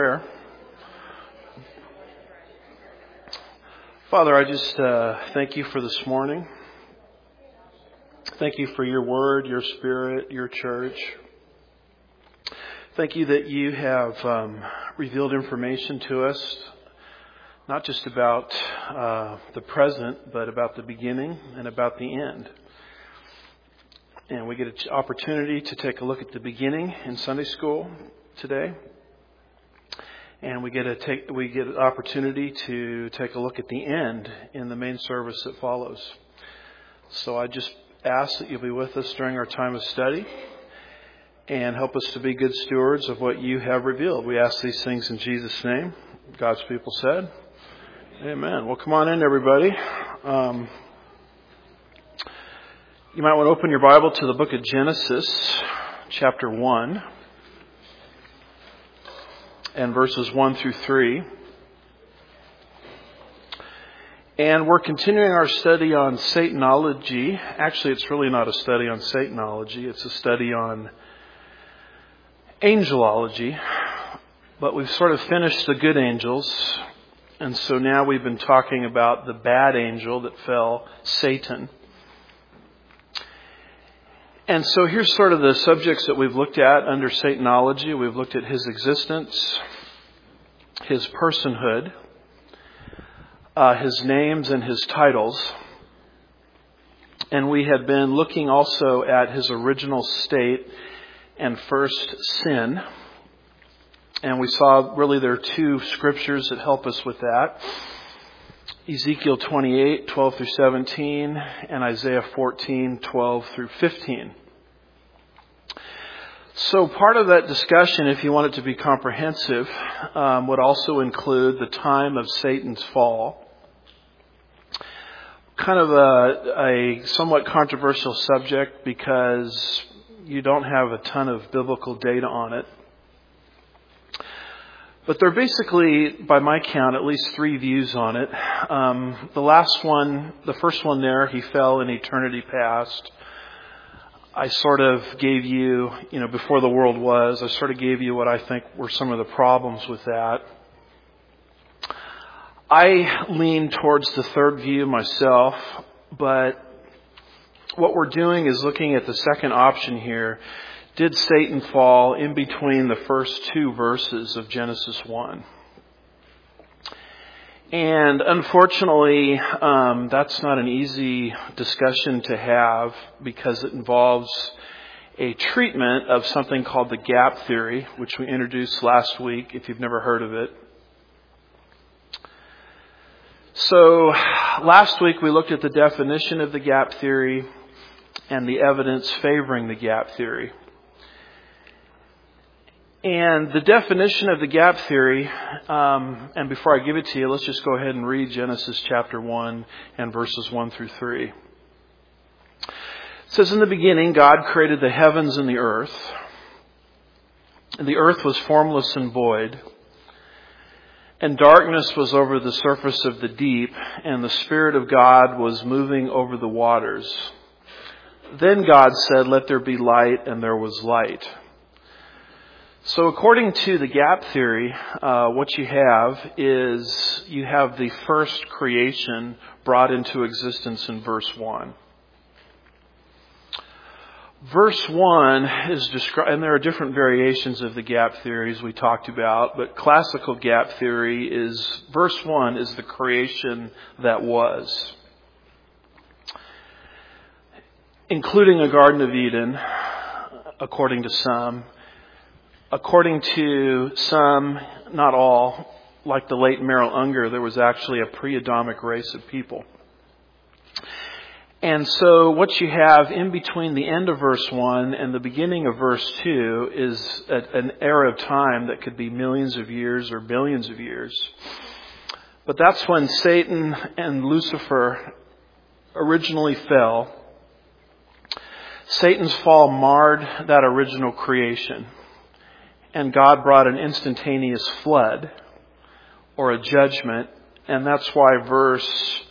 Prayer. Father, I just thank you for this morning. Thank you for your word, your spirit, your church. Thank you that you have revealed information to us, not just about the present, but about the beginning and about the end. And we get an opportunity to take a look at the beginning in Sunday school today. And we get an opportunity to take a look at the end in the main service that follows. So I just ask that you'll be with us during our time of study and help us to be good stewards of what you have revealed. We ask these things in Jesus' name. God's people said, Amen. Well, come on in, everybody. You might want to open your Bible to the book of Genesis, chapter 1. And verses 1 through 3. And we're continuing our study on Satanology. Actually, it's really not a study on Satanology. It's a study on angelology. But we've sort of finished the good angels. And so now we've been talking about the bad angel that fell, Satan. And so here's sort of the subjects that we've looked at under Satanology. We've looked at his existence, his personhood, his names and his titles. And we had been looking also at his original state and first sin. And we saw really there are two scriptures that help us with that. Ezekiel 28, 12 through 17, and Isaiah 14, 12 through 15. So part of that discussion, if you want it to be comprehensive, would also include the time of Satan's fall. Kind of a somewhat controversial subject because you don't have a ton of biblical data on it. But there are basically, by my count, at least three views on it. The first one there, he fell in eternity past. I sort of gave you, before the world was, I sort of gave you what I think were some of the problems with that. I lean towards the third view myself, but what we're doing is looking at the second option here. Did Satan fall in between the first two verses of Genesis 1? And unfortunately, that's not an easy discussion to have because it involves a treatment of something called the gap theory, which we introduced last week, if you've never heard of it. So last week we looked at the definition of the gap theory and the evidence favoring the gap theory. And the definition of the gap theory, and before I give it to you, let's just go ahead and read Genesis chapter 1 and verses 1 through 3. It says, "In the beginning, God created the heavens and the earth. And the earth was formless and void. And darkness was over the surface of the deep, and the Spirit of God was moving over the waters. Then God said, 'Let there be light,' and there was light." So according to the gap theory, what you have is you have the first creation brought into existence in verse 1. Verse 1 is described, and there are different variations of the gap theories we talked about, but classical gap theory is, verse 1 is the creation that was, including a Garden of Eden, according to some. According to some, not all, like the late Merrill Unger, there was actually a pre-Adamic race of people. And so what you have in between the end of verse 1 and the beginning of verse 2 is an era of time that could be millions of years or billions of years. But that's when Satan and Lucifer originally fell. Satan's fall marred that original creation. And God brought an instantaneous flood or a judgment. And that's why verse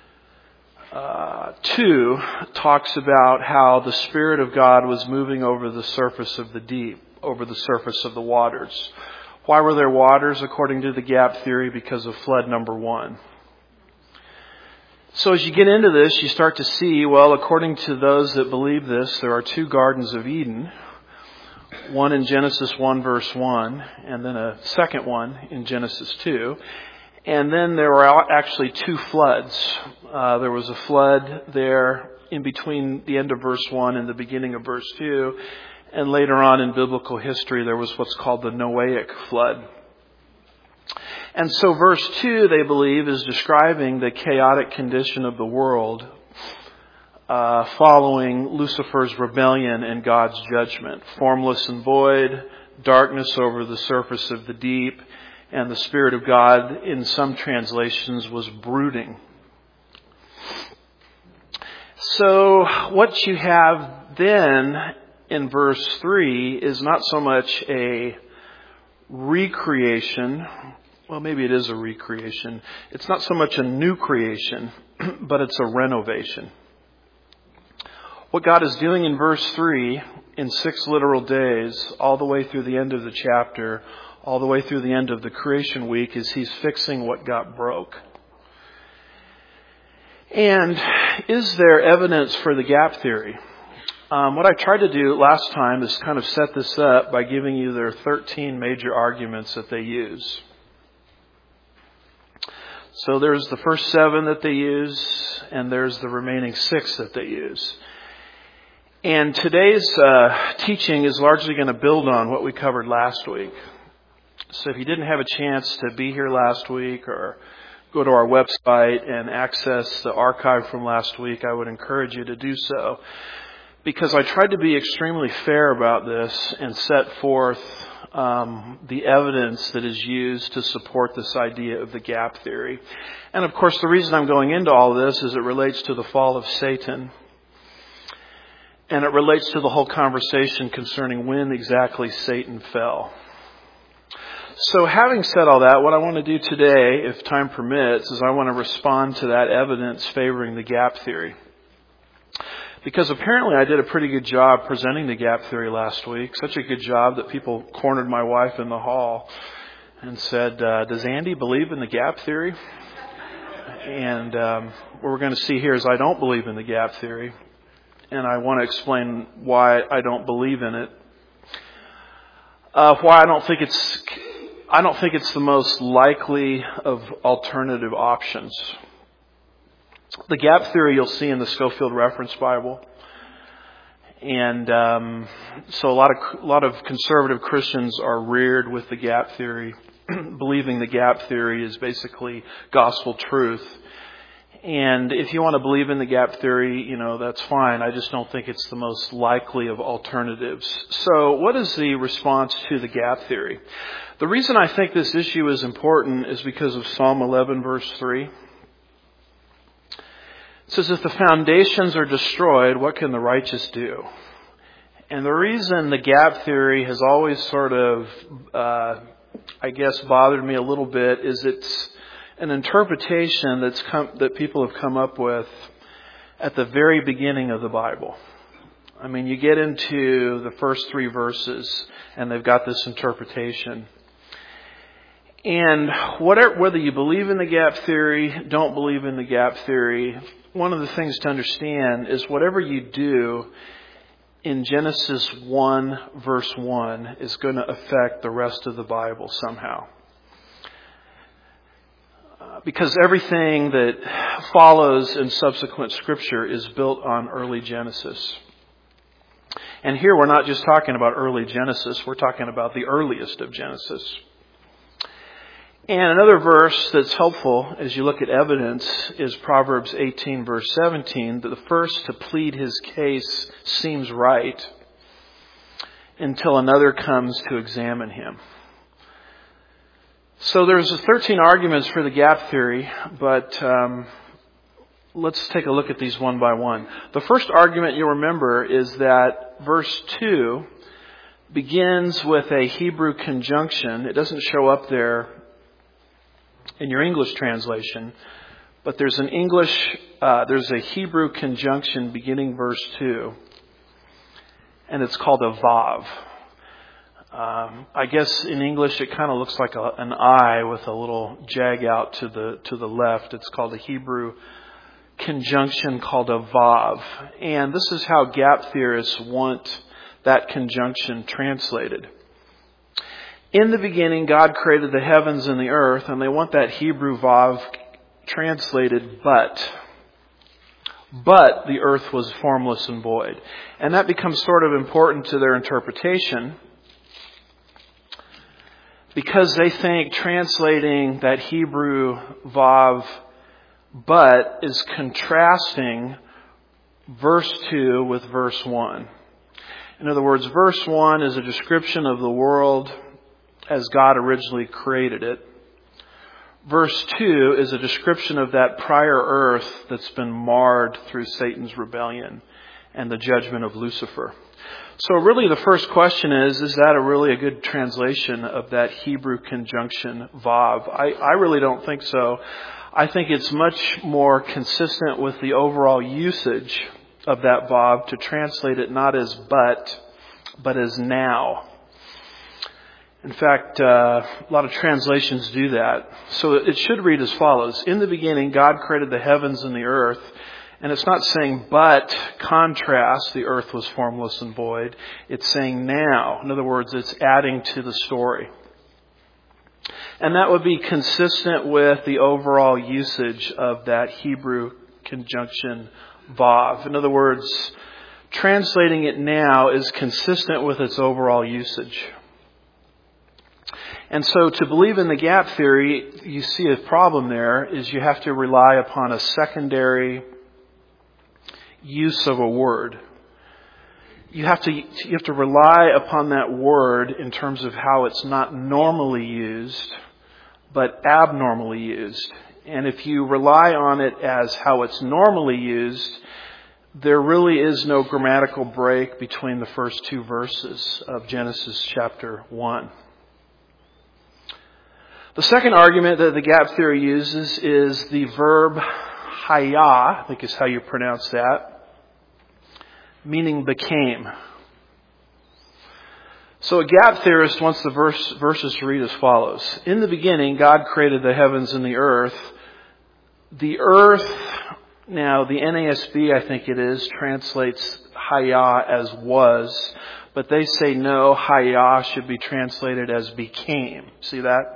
2 talks about how the Spirit of God was moving over the surface of the deep, over the surface of the waters. Why were there waters according to the gap theory? Because of flood number 1. So as you get into this, you start to see, well, according to those that believe this, there are 2 gardens of Eden. One in Genesis 1 verse 1, and then a second one in Genesis 2. And then there were actually 2 floods. There was a flood there in between the end of verse 1 and the beginning of verse 2. And later on in biblical history, there was what's called the Noahic flood. And so verse 2, they believe, is describing the chaotic condition of the world following Lucifer's rebellion and God's judgment. Formless and void, darkness over the surface of the deep, and the Spirit of God, in some translations, was brooding. So what you have then in verse 3 is not so much a recreation. Well, maybe it is a recreation. It's not so much a new creation, but it's a renovation. What God is doing in verse 3, in 6 literal days, all the way through the end of the chapter, all the way through the end of the creation week, is He's fixing what got broke. And is there evidence for the gap theory? What I tried to do last time is kind of set this up by giving you their 13 major arguments that they use. So there's the first 7 that they use, and there's the remaining 6 that they use. And today's teaching is largely going to build on what we covered last week. So if you didn't have a chance to be here last week or go to our website and access the archive from last week, I would encourage you to do so. Because I tried to be extremely fair about this and set forth the evidence that is used to support this idea of the gap theory. And of course, the reason I'm going into all of this is it relates to the fall of Satan. And it relates to the whole conversation concerning when exactly Satan fell. So having said all that, what I want to do today, if time permits, is I want to respond to that evidence favoring the gap theory. Because apparently I did a pretty good job presenting the gap theory last week. Such a good job that people cornered my wife in the hall and said, does Andy believe in the gap theory? And what we're going to see here is I don't believe in the gap theory. And I want to explain why I don't believe in it. Why I don't think it's the most likely of alternative options. The gap theory you'll see in the Scofield Reference Bible. And so a lot of conservative Christians are reared with the gap theory, believing the gap theory is basically gospel truth. And if you want to believe in the gap theory, that's fine. I just don't think it's the most likely of alternatives. So what is the response to the gap theory? The reason I think this issue is important is because of Psalm 11 verse 3. It says, if the foundations are destroyed, what can the righteous do? And the reason the gap theory has always sort of, bothered me a little bit is it's an interpretation that people have come up with at the very beginning of the Bible. I mean, you get into the first 3 verses and they've got this interpretation. And whether you believe in the gap theory, don't believe in the gap theory, one of the things to understand is whatever you do in Genesis 1 verse 1 is going to affect the rest of the Bible somehow. Because everything that follows in subsequent Scripture is built on early Genesis. And here we're not just talking about early Genesis, we're talking about the earliest of Genesis. And another verse that's helpful as you look at evidence is Proverbs 18 verse 17, that the first to plead his case seems right until another comes to examine him. So there's 13 arguments for the gap theory, but let's take a look at these one by one. The first argument you'll remember is that verse 2 begins with a Hebrew conjunction. It doesn't show up there in your English translation, but there's a Hebrew conjunction beginning verse 2, and it's called a vav. I guess in English it kind of looks like an I with a little jag out to the left. It's called a Hebrew conjunction called a vav. And this is how gap theorists want that conjunction translated. In the beginning, God created the heavens and the earth, and they want that Hebrew vav translated but. But the earth was formless and void. And that becomes sort of important to their interpretation, because they think translating that Hebrew vav but is contrasting verse 2 with verse 1. In other words, verse 1 is a description of the world as God originally created it. Verse 2 is a description of that prior earth that's been marred through Satan's rebellion and the judgment of Lucifer. So really the first question is that really a good translation of that Hebrew conjunction vav? I really don't think so. I think it's much more consistent with the overall usage of that vav to translate it not as but as now. In fact, a lot of translations do that. So it should read as follows. In the beginning, God created the heavens and the earth. And it's not saying, but, contrast, the earth was formless and void. It's saying now. In other words, it's adding to the story. And that would be consistent with the overall usage of that Hebrew conjunction vav. In other words, translating it now is consistent with its overall usage. And so to believe in the gap theory, you see a problem there is you have to rely upon a secondary use of a word. You have to rely upon that word in terms of how it's not normally used, but abnormally used. And if you rely on it as how it's normally used, there really is no grammatical break between the first two verses of Genesis chapter 1. The second argument that the gap theory uses is the verb haya, I think is how you pronounce that, meaning became. So a gap theorist wants the verses to read as follows. In the beginning, God created the heavens and the earth. The earth, now the NASB, I think it is, translates haya as was, but they say no, haya should be translated as became. See that?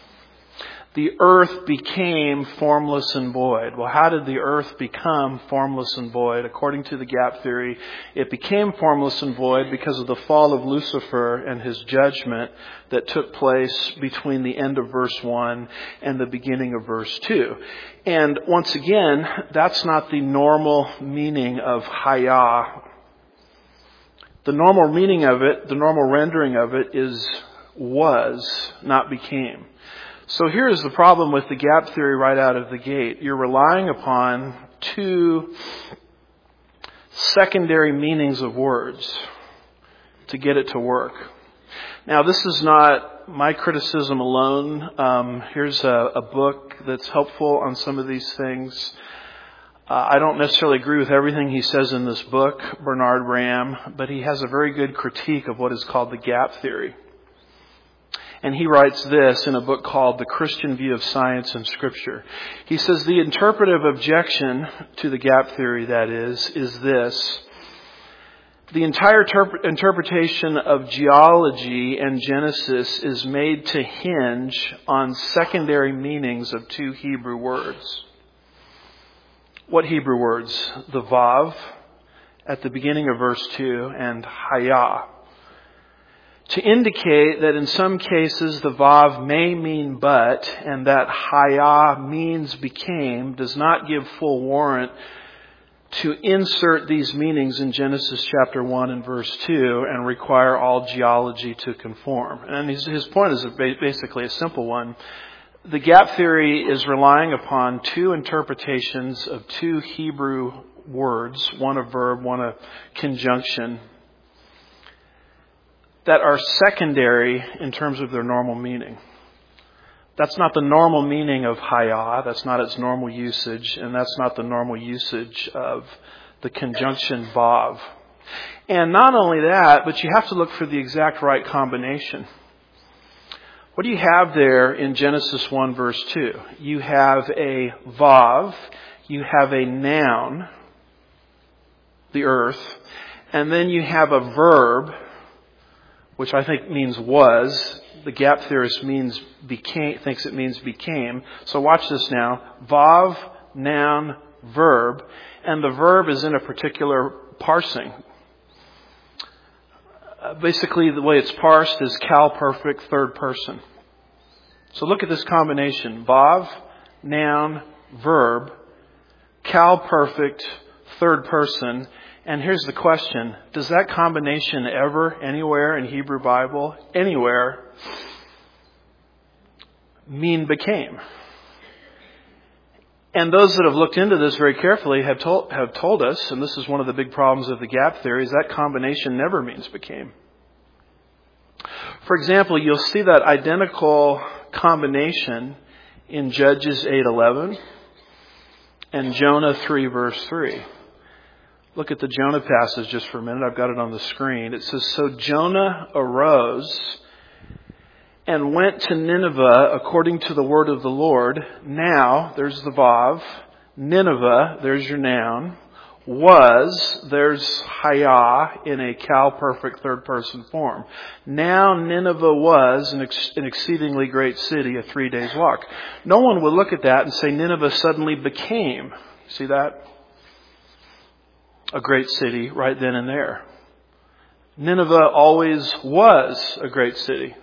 The earth became formless and void. Well, how did the earth become formless and void? According to the gap theory, it became formless and void because of the fall of Lucifer and his judgment that took place between the end of verse 1 and the beginning of verse 2. And once again, that's not the normal meaning of haya. The normal meaning of it, the normal rendering of it is was, not became. So here's the problem with the gap theory right out of the gate. You're relying upon two secondary meanings of words to get it to work. Now, this is not my criticism alone. Here's a book that's helpful on some of these things. I don't necessarily agree with everything he says in this book, Bernard Ramm, but he has a very good critique of what is called the gap theory. And he writes this in a book called The Christian View of Science and Scripture. He says the interpretive objection to the gap theory, that is this. The entire interpretation of geology and Genesis is made to hinge on secondary meanings of two Hebrew words. What Hebrew words? The vav at the beginning of verse 2 and haya. To indicate that in some cases the vav may mean but, and that haya means became, does not give full warrant to insert these meanings in Genesis chapter 1 and verse 2 and require all geology to conform. And his point is basically a simple one. The gap theory is relying upon two interpretations of two Hebrew words, one a verb, one a conjunction, that are secondary in terms of their normal meaning. That's not the normal meaning of haya. That's not its normal usage. And that's not the normal usage of the conjunction vav. And not only that, but you have to look for the exact right combination. What do you have there in Genesis 1 verse 2? You have a vav, you have a noun, the earth, and then you have a verb, which I think means was. The gap theorist thinks it means became. So watch this now. Vav, noun, verb, and the verb is in a particular parsing. Basically, the way it's parsed is Cal perfect third person. So look at this combination. Vav, noun, verb, Cal perfect third person. And here's the question. Does that combination ever, anywhere in Hebrew Bible, anywhere, mean became? And those that have looked into this very carefully have told us, and this is one of the big problems of the gap theory, is that combination never means became. For example, you'll see that identical combination in Judges 8:11 and Jonah 3 verse 3. Look at the Jonah passage just for a minute. I've got it on the screen. It says, "So Jonah arose and went to Nineveh according to the word of the Lord. Now," there's the vav, Nineveh, there's your noun, was, there's haya in a Cal perfect third person form. Now Nineveh was an exceedingly great city, a 3 days walk. No one would look at that and say Nineveh suddenly became. See that? A great city right then and there. Nineveh always was a great city.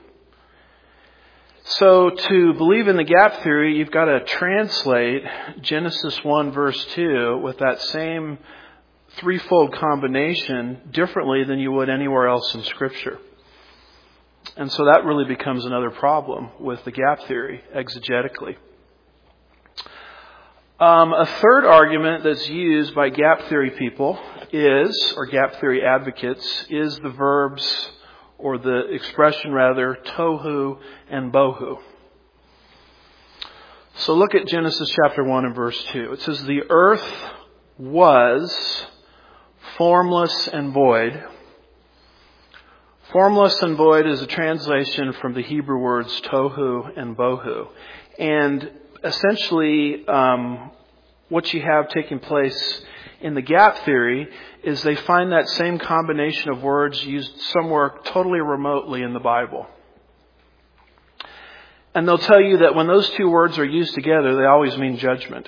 So to believe in the gap theory, you've got to translate Genesis 1 verse 2 with that same threefold combination differently than you would anywhere else in Scripture. And so that really becomes another problem with the gap theory exegetically. A third argument that's used by gap theory people or gap theory advocates, is the verbs, or the expression rather, tohu and bohu. So look at Genesis chapter 1 and verse 2. It says, "The earth was formless and void." Formless and void is a translation from the Hebrew words tohu and bohu. And essentially, what you have taking place in the gap theory is they find that same combination of words used somewhere totally remotely in the Bible. And they'll tell you that when those two words are used together, they always mean judgment.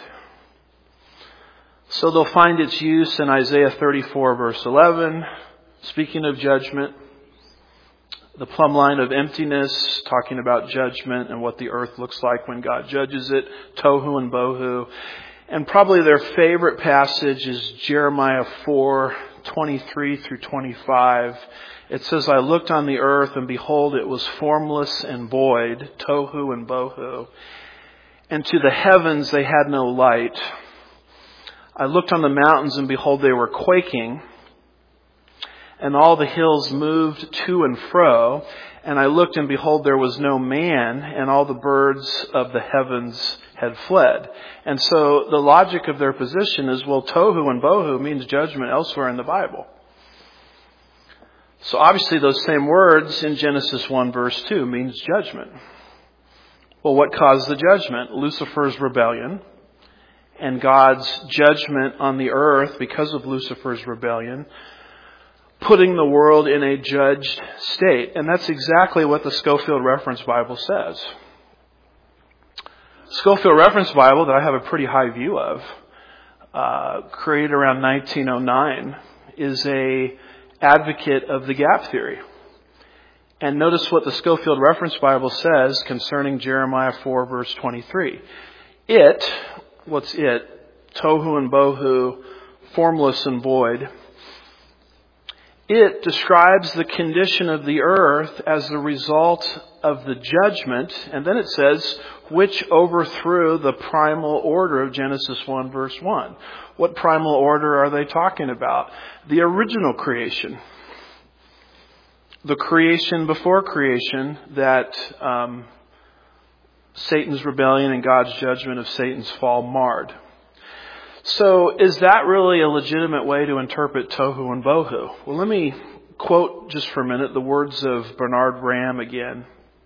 So they'll find its use in Isaiah 34 verse 11, speaking of judgment. The plumb line of emptiness, talking about judgment and what the earth looks like when God judges it, tohu and bohu. And probably their favorite passage is Jeremiah 4:23 through 25. It says, "I looked on the earth, and behold, it was formless and void," tohu and bohu. "And to the heavens they had no light. I looked on the mountains, and behold, they were quaking. And all the hills moved to and fro. And I looked, and behold, there was no man, and all the birds of the heavens had fled." And so the logic of their position is, well, tohu and bohu means judgment elsewhere in the Bible. So obviously those same words in Genesis 1 verse 2 means judgment. Well, what caused the judgment? Lucifer's rebellion and God's judgment on the earth because of Lucifer's rebellion, putting the world in a judged state. And that's exactly what the Scofield Reference Bible says. Scofield Reference Bible, that I have a pretty high view of, created around 1909, is a advocate of the gap theory. And notice what the Scofield Reference Bible says concerning Jeremiah 4 verse 23. What's it? Tohu and bohu, formless and void. It describes the condition of the earth as the result of the judgment, and then it says, which overthrew the primal order of Genesis 1 verse 1. What primal order are they talking about? The original creation. The creation before creation that Satan's rebellion and God's judgment of Satan's fall marred. So is that really a legitimate way to interpret tohu and bohu? Well, let me quote just for a minute the words of Bernard Ram again.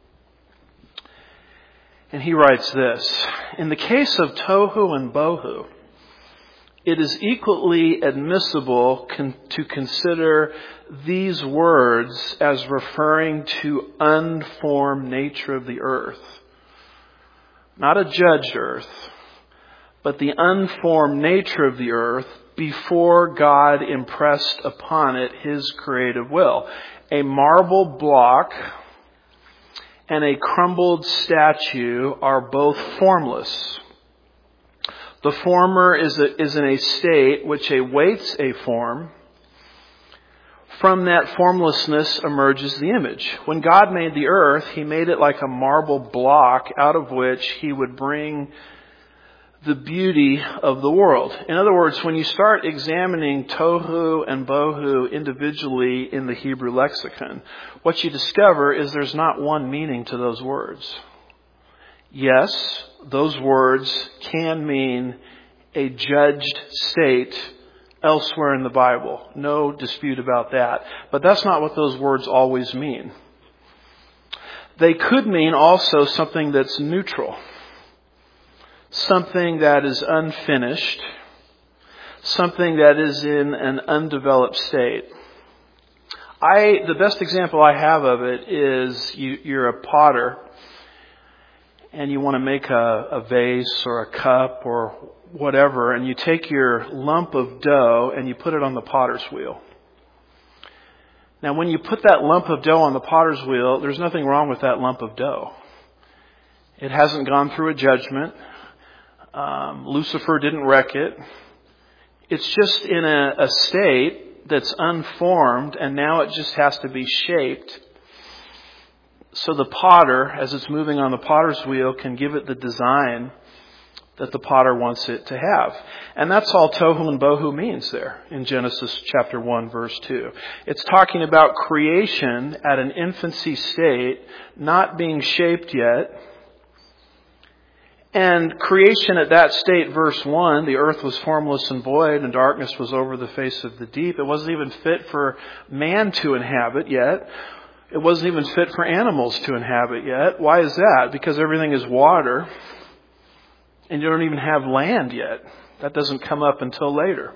And he writes this: in the case of tohu and bohu, it is equally admissible to consider these words as referring to unformed nature of the earth. Not a judged earth, but the unformed nature of the earth before God impressed upon it His creative will. A marble block and a crumbled statue are both formless. The former is in a state which awaits a form. From that formlessness emerges the image. When God made the earth, He made it like a marble block out of which He would bring the beauty of the world. In other words, when you start examining tohu and bohu individually in the Hebrew lexicon, what you discover is there's not one meaning to those words. Yes, those words can mean a judged state elsewhere in the Bible. No dispute about that. But that's not what those words always mean. They could mean also something that's neutral. Something that is unfinished. Something that is in an undeveloped state. The best example I have of it is you're a potter and you want to make a vase or a cup or whatever, and you take your lump of dough and you put it on the potter's wheel. Now, when you put that lump of dough on the potter's wheel, there's nothing wrong with that lump of dough. It hasn't gone through a judgment. Lucifer didn't wreck it. It's just in a state that's unformed, and now it just has to be shaped. So the potter, as it's moving on the potter's wheel, can give it the design that the potter wants it to have. And that's all tohu and bohu means there in Genesis chapter 1, verse 2. It's talking about creation at an infancy state, not being shaped yet. And creation at that state, verse 1, the earth was formless and void, and darkness was over the face of the deep. It wasn't even fit for man to inhabit yet. It wasn't even fit for animals to inhabit yet. Why is that? Because everything is water, and you don't even have land yet. That doesn't come up until later.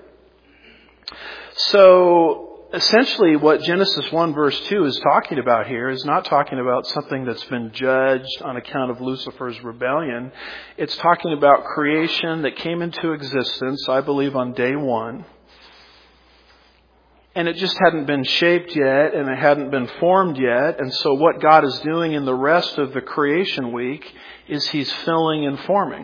So, essentially what Genesis 1 verse 2 is talking about here is not talking about something that's been judged on account of Lucifer's rebellion. It's talking about creation that came into existence, I believe, on day 1. And it just hadn't been shaped yet, and it hadn't been formed yet. And so what God is doing in the rest of the creation week is He's filling and forming.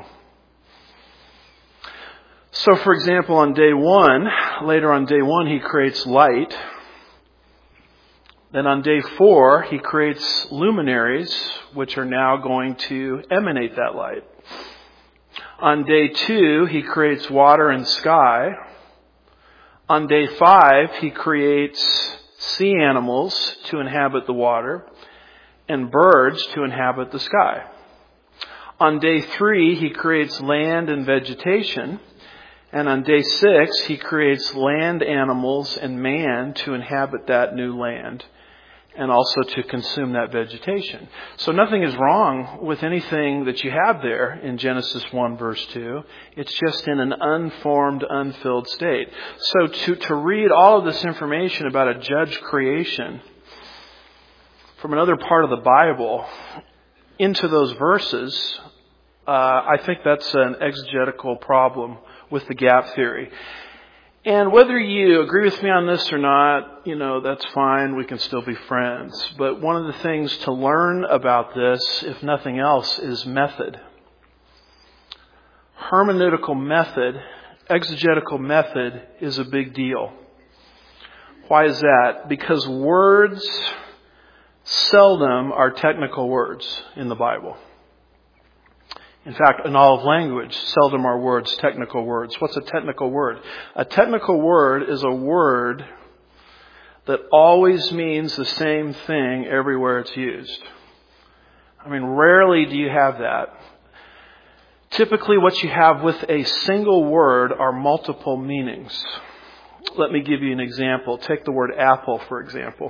So, for example, on day 1, later on day 1, He creates light. Then on day 4, He creates luminaries, which are now going to emanate that light. On day 2, He creates water and sky. On day 5, He creates sea animals to inhabit the water and birds to inhabit the sky. On day 3, He creates land and vegetation. And on day 6, He creates land animals and man to inhabit that new land and also to consume that vegetation. So nothing is wrong with anything that you have there in Genesis 1 verse 2. It's just in an unformed, unfilled state. So to read all of this information about a judged creation from another part of the Bible into those verses, I think that's an exegetical problem with the gap theory. And whether you agree with me on this or not, that's fine. We can still be friends. But one of the things to learn about this, if nothing else, is method. Hermeneutical method, exegetical method is a big deal. Why is that? Because words seldom are technical words in the Bible. In fact, in all of language, seldom are words technical words. What's a technical word? A technical word is a word that always means the same thing everywhere it's used. I mean, rarely do you have that. Typically what you have with a single word are multiple meanings. Let me give you an example. Take the word apple, for example.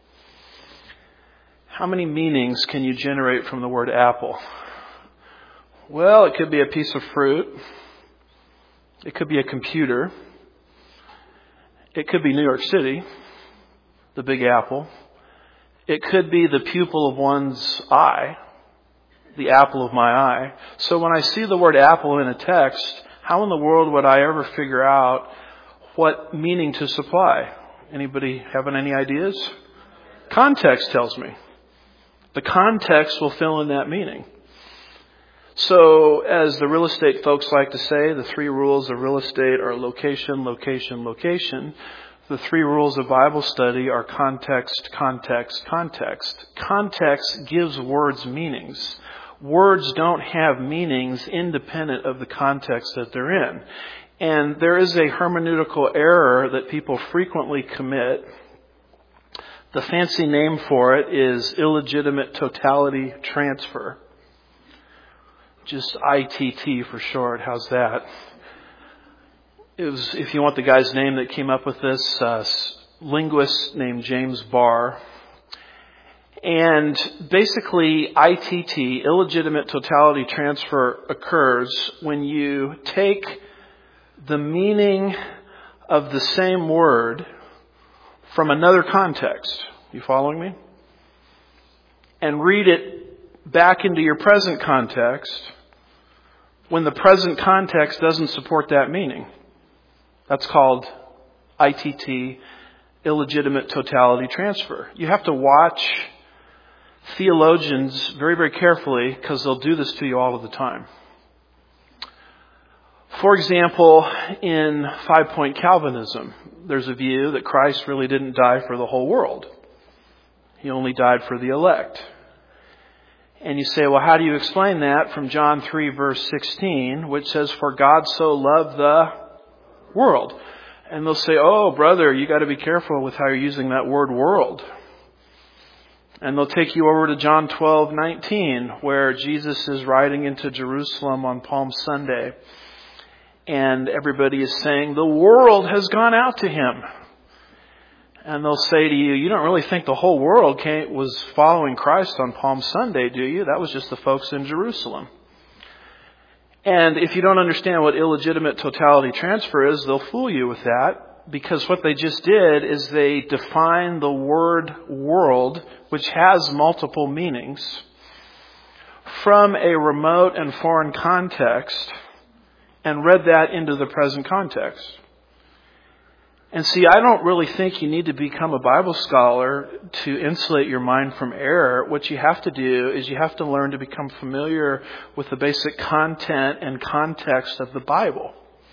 How many meanings can you generate from the word apple? Well, it could be a piece of fruit. It could be a computer. It could be New York City, the Big Apple. It could be the pupil of one's eye, the apple of my eye. So when I see the word apple in a text, how in the world would I ever figure out what meaning to supply? Anybody having any ideas? Context tells me. The context will fill in that meaning. So as the real estate folks like to say, the 3 rules of real estate are location, location, location. The 3 rules of Bible study are context, context, context. Context gives words meanings. Words don't have meanings independent of the context that they're in. And there is a hermeneutical error that people frequently commit. The fancy name for it is illegitimate totality transfer. Just ITT for short. How's that? It was, if you want the guy's name that came up with this, linguist named James Barr. And basically, ITT, illegitimate totality transfer, occurs when you take the meaning of the same word from another context. You following me? And read it back into your present context when the present context doesn't support that meaning. That's called ITT, illegitimate totality transfer. You have to watch theologians very, very carefully because they'll do this to you all of the time. For example, in 5-point Calvinism, there's a view that Christ really didn't die for the whole world. He only died for the elect. And you say, well, how do you explain that from John 3 verse 16, which says, for God so loved the world. And they'll say, oh, brother, you got to be careful with how you're using that word world. And they'll take you over to John 12:19, where Jesus is riding into Jerusalem on Palm Sunday. And everybody is saying, the world has gone out to him. And they'll say to you, you don't really think the whole world was following Christ on Palm Sunday, do you? That was just the folks in Jerusalem. And if you don't understand what illegitimate totality transfer is, they'll fool you with that. Because what they just did is they defined the word world, which has multiple meanings, from a remote and foreign context, and read that into the present context. And see, I don't really think you need to become a Bible scholar to insulate your mind from error. What you have to do is you have to learn to become familiar with the basic content and context of the Bible.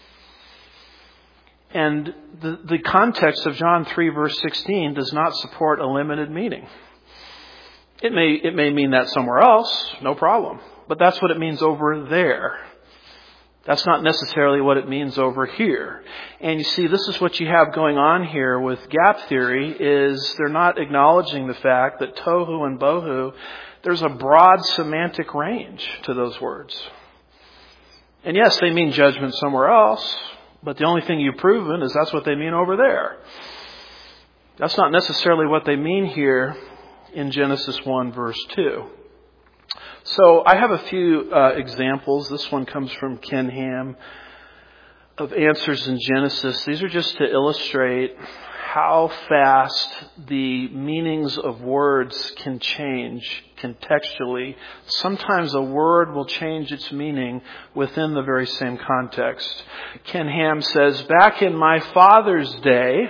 And the context of John 3 verse 16 does not support a limited meaning. It may mean that somewhere else, no problem. But that's what it means over there. That's not necessarily what it means over here. And you see, this is what you have going on here with gap theory, is they're not acknowledging the fact that tohu and bohu, there's a broad semantic range to those words. And yes, they mean judgment somewhere else, but the only thing you've proven is that's what they mean over there. That's not necessarily what they mean here in Genesis 1 verse 2. So I have a few examples. This one comes from Ken Ham of Answers in Genesis. These are just to illustrate how fast the meanings of words can change contextually. Sometimes a word will change its meaning within the very same context. Ken Ham says, back in my father's day,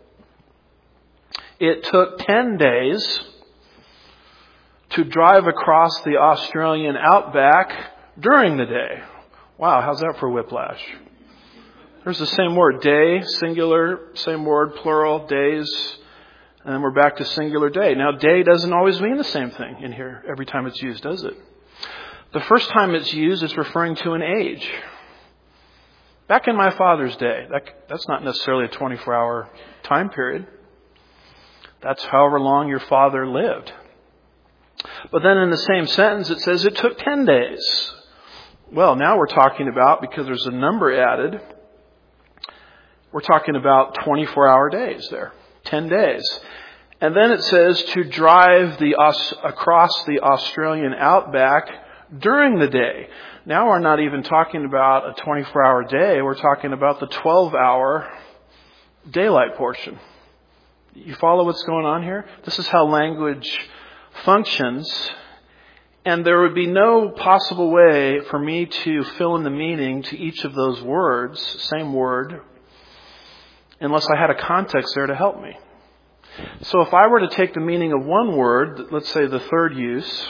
it took 10 days to drive across the Australian outback during the day. Wow, how's that for whiplash? There's the same word, day, singular, same word, plural, days, and then we're back to singular day. Now, day doesn't always mean the same thing in here every time it's used, does it? The first time it's used, it's referring to an age. Back in my father's day, that's not necessarily a 24-hour time period. That's however long your father lived. But then in the same sentence, it says it took 10 days Well, now we're talking about, because there's a number added, we're talking about 24-hour days there, 10 days. And then it says to drive across the Australian outback during the day. Now we're not even talking about a 24-hour day. We're talking about the 12-hour daylight portion. You follow what's going on here? This is how language functions. And there would be no possible way for me to fill in the meaning to each of those words, same word, unless I had a context there to help me. So if I were to take the meaning of one word, let's say the third use,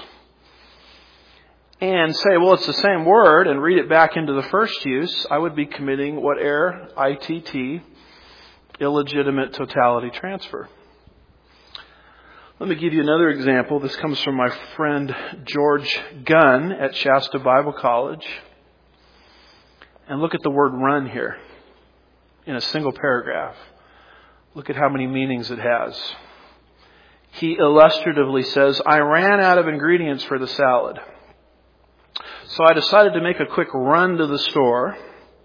and say, well, it's the same word, and read it back into the first use, I would be committing what error? ITT, illegitimate totality transfer. Let me give you another example. This comes from my friend George Gunn at Shasta Bible College. And look at the word run here in a single paragraph. Look at how many meanings it has. He illustratively says, I ran out of ingredients for the salad. So I decided to make a quick run to the store.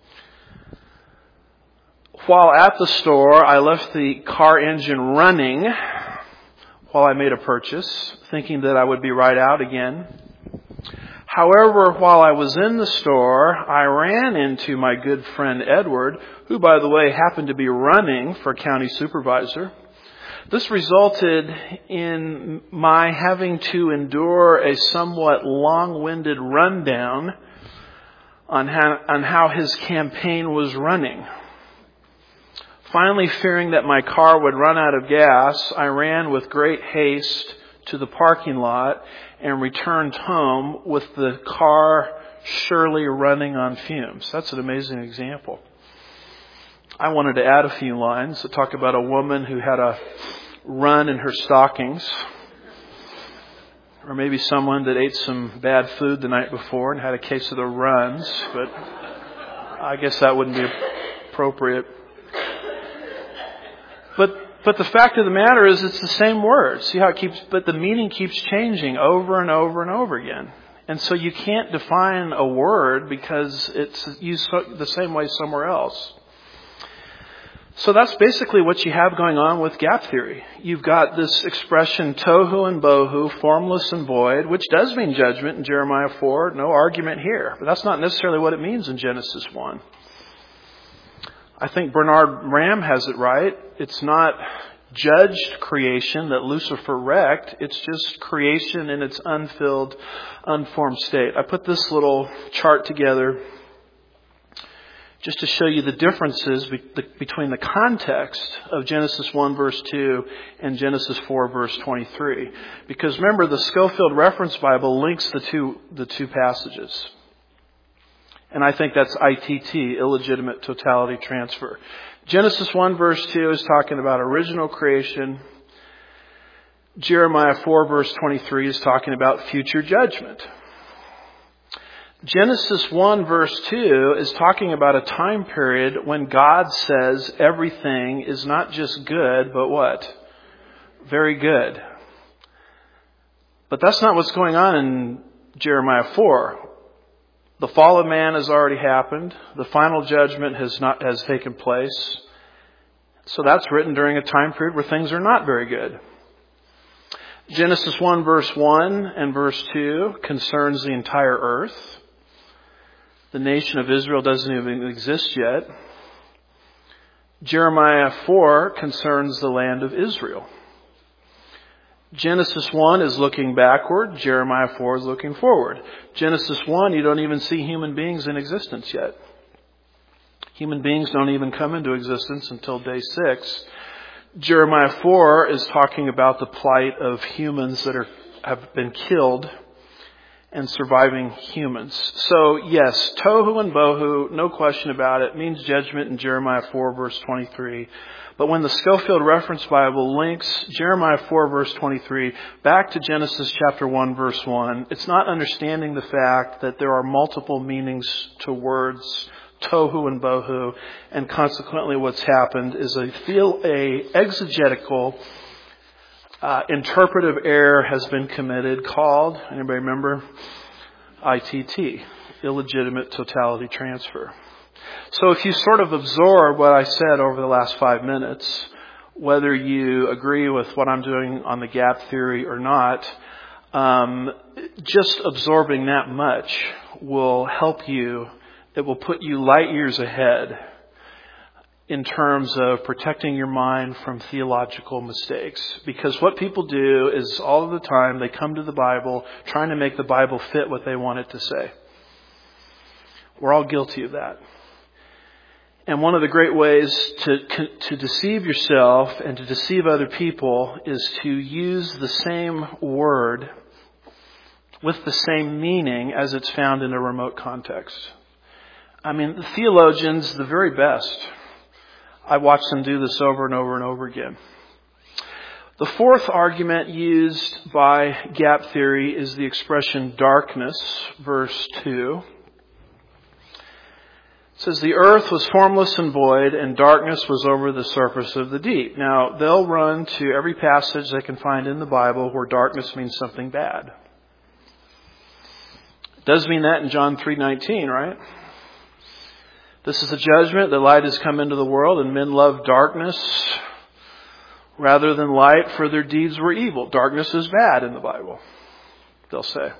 While at the store, I left the car engine running while I made a purchase, thinking that I would be right out again. However, while I was in the store, I ran into my good friend Edward, who, by the way, happened to be running for county supervisor. This resulted in my having to endure a somewhat long-winded rundown on how his campaign was running. Finally, fearing that my car would run out of gas, I ran with great haste to the parking lot and returned home with the car surely running on fumes. That's an amazing example. I wanted to add a few lines to talk about a woman who had a run in her stockings, or maybe someone that ate some bad food the night before and had a case of the runs, but I guess that wouldn't be appropriate. But the fact of the matter is it's the same word. See how it keeps, but the meaning keeps changing over and over and over again. And so you can't define a word because it's used the same way somewhere else. So that's basically what you have going on with gap theory. You've got this expression tohu and bohu, formless and void, which does mean judgment in Jeremiah 4. No argument here. But that's not necessarily what it means in Genesis 1. I think Bernard Ram has it right. It's not judged creation that Lucifer wrecked. It's just creation in its unfilled, unformed state. I put this little chart together just to show you the differences between the context of Genesis 1 verse 2 and Genesis 4 verse 23. Because remember, the Scofield Reference Bible links the two passages. And I think that's ITT, illegitimate totality transfer. Genesis 1 verse 2 is talking about original creation. Jeremiah 4 verse 23 is talking about future judgment. Genesis 1 verse 2 is talking about a time period when God says everything is not just good, but what? Very good. But that's not what's going on in Jeremiah 4. The fall of man has already happened. The final judgment has taken place. So that's written during a time period where things are not very good. Genesis 1 verse 1 and verse 2 concerns the entire earth. The nation of Israel doesn't even exist yet. Jeremiah 4 concerns the land of Israel. Genesis 1 is looking backward. Jeremiah 4 is looking forward. Genesis 1, you don't even see human beings in existence yet. Human beings don't even come into existence until day 6. Jeremiah 4 is talking about the plight of humans that have been killed and surviving humans. So yes, tohu and bohu, no question about it, means judgment in Jeremiah 4 verse 23. But when the Scofield Reference Bible links Jeremiah 4 verse 23 back to Genesis chapter 1 verse 1, it's not understanding the fact that there are multiple meanings to words tohu and bohu, and consequently what's happened is a exegetical interpretive error has been committed called, anybody remember? ITT, illegitimate totality transfer. So if you sort of absorb what I said over the last 5 minutes, whether you agree with what I'm doing on the gap theory or not, just absorbing that much will help you. It will put you light years ahead in terms of protecting your mind from theological mistakes. Because what people do is all of the time they come to the Bible trying to make the Bible fit what they want it to say. We're all guilty of that. And one of the great ways to deceive yourself and to deceive other people is to use the same word with the same meaning as it's found in a remote context. I mean, the theologians, the very best, I watch them do this over and over and over again. The fourth argument used by gap theory is the expression darkness, verse 2. It says, the earth was formless and void, and darkness was over the surface of the deep. Now, they'll run to every passage they can find in the Bible where darkness means something bad. It does mean that in John 3:19, right? This is a judgment, that light has come into the world, and men love darkness rather than light, for their deeds were evil. Darkness is bad in the Bible, they'll say.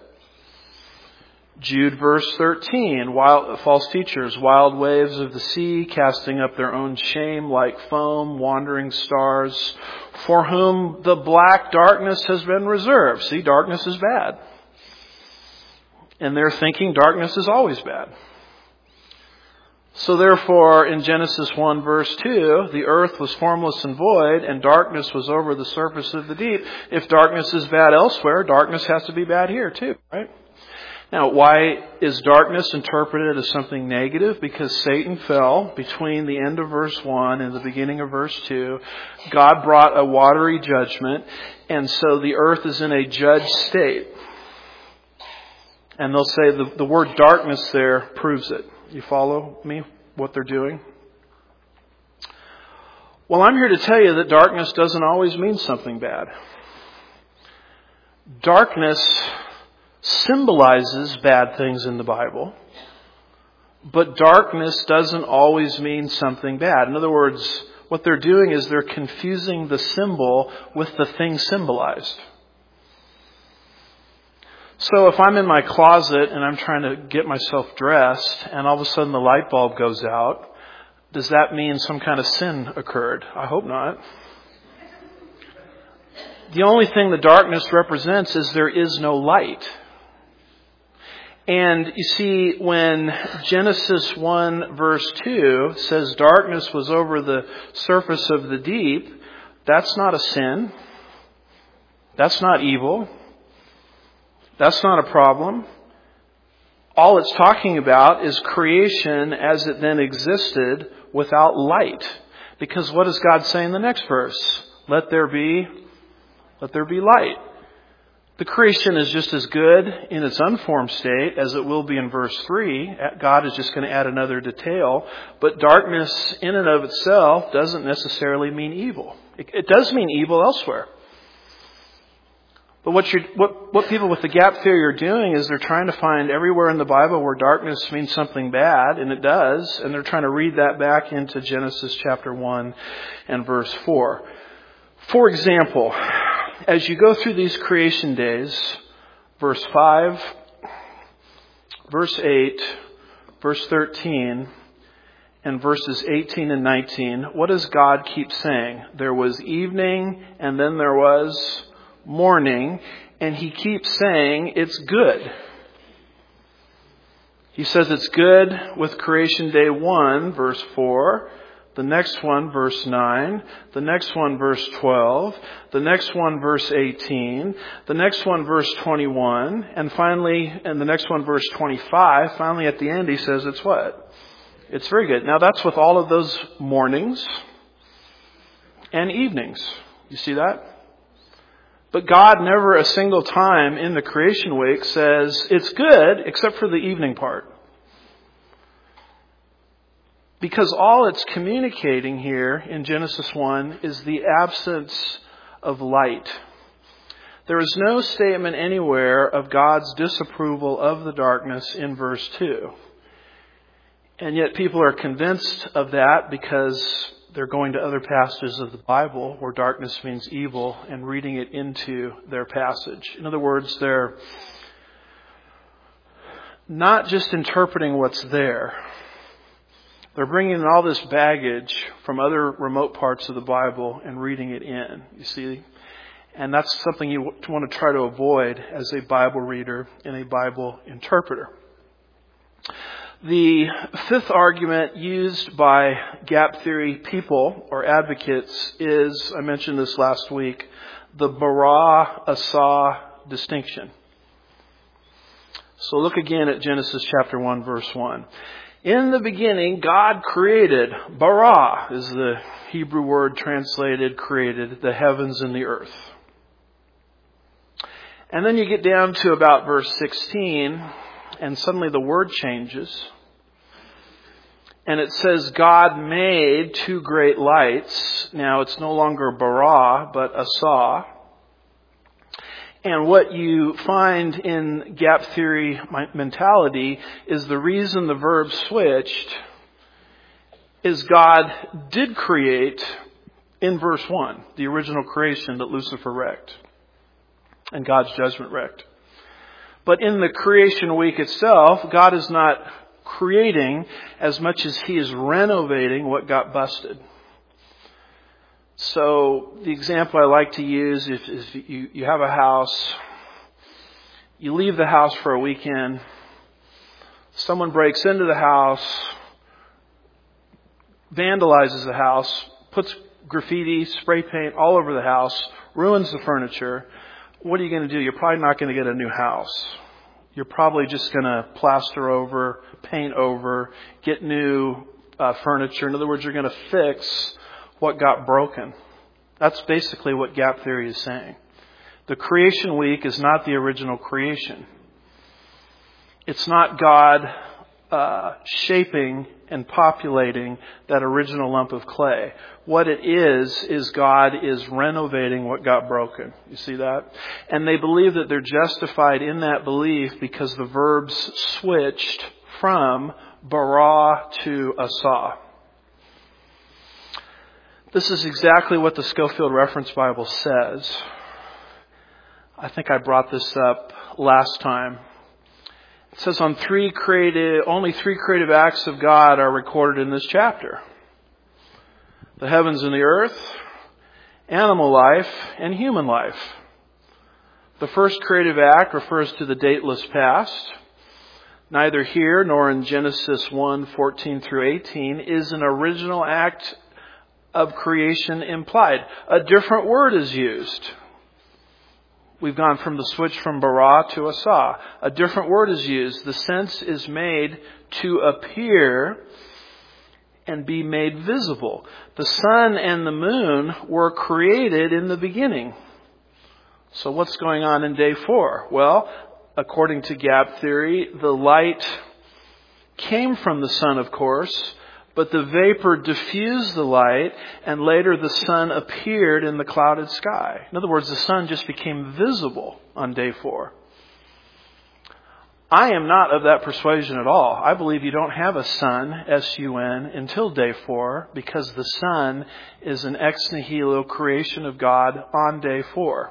Jude verse 13, false teachers, wild waves of the sea, casting up their own shame like foam, wandering stars, for whom the black darkness has been reserved. See, darkness is bad. And they're thinking darkness is always bad. So therefore, in Genesis 1 verse 2, the earth was formless and void, and darkness was over the surface of the deep. If darkness is bad elsewhere, darkness has to be bad here too, right? Now, why is darkness interpreted as something negative? Because Satan fell between the end of verse 1 and the beginning of verse 2. God brought a watery judgment, and so the earth is in a judged state. And they'll say the word darkness there proves it. You follow me, what they're doing? Well, I'm here to tell you that darkness doesn't always mean something bad. Darkness symbolizes bad things in the Bible, but darkness doesn't always mean something bad. In other words, what they're doing is they're confusing the symbol with the thing symbolized. So if I'm in my closet and I'm trying to get myself dressed and all of a sudden the light bulb goes out, does that mean some kind of sin occurred? I hope not. The only thing the darkness represents is there is no light. And you see, when Genesis 1 verse 2 says darkness was over the surface of the deep, that's not a sin. That's not evil. That's not a problem. All it's talking about is creation as it then existed without light. Because what does God say in the next verse? Let there be light. The creation is just as good in its unformed state as it will be in verse 3. God is just going to add another detail. But darkness in and of itself doesn't necessarily mean evil. It does mean evil elsewhere. But what people with the gap theory are doing is they're trying to find everywhere in the Bible where darkness means something bad, and it does, and they're trying to read that back into Genesis chapter 1 and verse 4. For example, as you go through these creation days, verse 5, verse 8, verse 13, and verses 18 and 19, what does God keep saying? There was evening, and then there was morning, and he keeps saying it's good. He says it's good with creation day 1, verse 4. The next one, verse 9. The next one, verse 12. The next one, verse 18. The next one, verse 21. And finally, and the next one, verse 25. Finally, at the end, he says it's what? It's very good. Now, that's with all of those mornings and evenings. You see that? But God never a single time in the creation week says it's good except for the evening part. Because all it's communicating here in Genesis 1 is the absence of light. There is no statement anywhere of God's disapproval of the darkness in verse 2. And yet people are convinced of that because they're going to other passages of the Bible where darkness means evil and reading it into their passage. In other words, they're not just interpreting what's there. They're bringing in all this baggage from other remote parts of the Bible and reading it in, you see. And that's something you want to try to avoid as a Bible reader and a Bible interpreter. The fifth argument used by gap theory people or advocates is, I mentioned this last week, the bara-asa distinction. So look again at Genesis chapter 1, verse 1. In the beginning, God created, bara is the Hebrew word translated, created, the heavens and the earth. And then you get down to about verse 16, and suddenly the word changes. And it says, God made two great lights. Now it's no longer bara, but asa. And what you find in gap theory mentality is the reason the verb switched is God did create in verse 1, the original creation that Lucifer wrecked and God's judgment wrecked. But in the creation week itself, God is not creating as much as He is renovating what got busted. So the example I like to use, if you have a house, you leave the house for a weekend, someone breaks into the house, vandalizes the house, puts graffiti, spray paint all over the house, ruins the furniture. What are you going to do? You're probably not going to get a new house. You're probably just going to plaster over, paint over, get new furniture. In other words, you're going to fix what got broken. That's basically what gap theory is saying. The creation week is not the original creation. It's not God shaping and populating that original lump of clay. What it is God is renovating what got broken. You see that? And they believe that they're justified in that belief because the verbs switched from bara to asa. This is exactly what the Scofield Reference Bible says. I think I brought this up last time. It says only three creative acts of God are recorded in this chapter. The heavens and the earth, animal life, and human life. The first creative act refers to the dateless past. Neither here nor in Genesis 1:14 through 18 is an original act of creation implied. A different word is used. We've gone from the switch from bara to asa. A different word is used. The sense is made to appear and be made visible. The sun and the moon were created in the beginning. So what's going on in day 4? Well, according to gap theory, the light came from the sun, of course, but the vapor diffused the light, and later the sun appeared in the clouded sky. In other words, the sun just became visible on day 4. I am not of that persuasion at all. I believe you don't have a sun, S-U-N, until day 4, because the sun is an ex nihilo creation of God on day 4.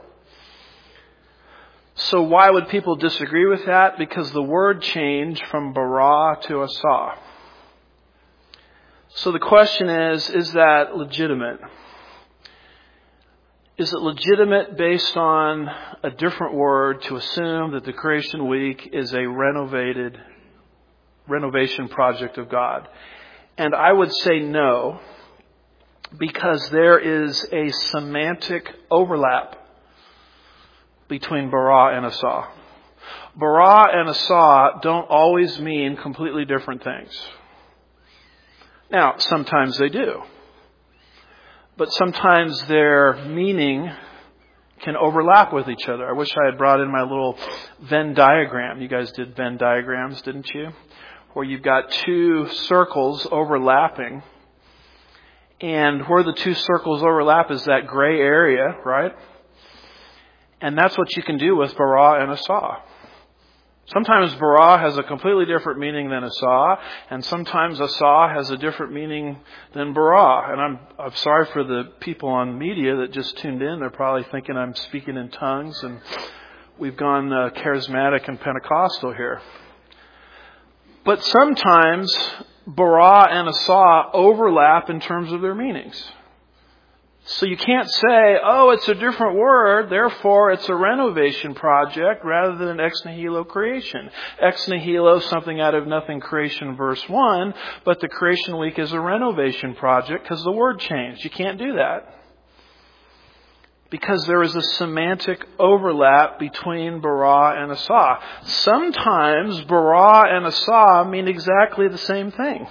So why would people disagree with that? Because the word changed from bara to asa. So the question is that legitimate? Is it legitimate based on a different word to assume that the creation week is a renovation project of God? And I would say no, because there is a semantic overlap between bara and asa. Bara and asa don't always mean completely different things. Now, sometimes they do. But sometimes their meaning can overlap with each other. I wish I had brought in my little Venn diagram. You guys did Venn diagrams, didn't you? Where you've got two circles overlapping. And where the two circles overlap is that gray area, right? And that's what you can do with bara and asah. Sometimes bara has a completely different meaning than asah, and sometimes asah has a different meaning than bara. And I'm sorry for the people on media that just tuned in. They're probably thinking I'm speaking in tongues, and we've gone charismatic and Pentecostal here. But sometimes bara and asah overlap in terms of their meanings. So you can't say, oh, it's a different word, therefore it's a renovation project rather than an ex nihilo creation. Ex nihilo, something out of nothing creation, verse 1, but the creation week is a renovation project because the word changed. You can't do that. Because there is a semantic overlap between bara and asah. Sometimes bara and asah mean exactly the same thing.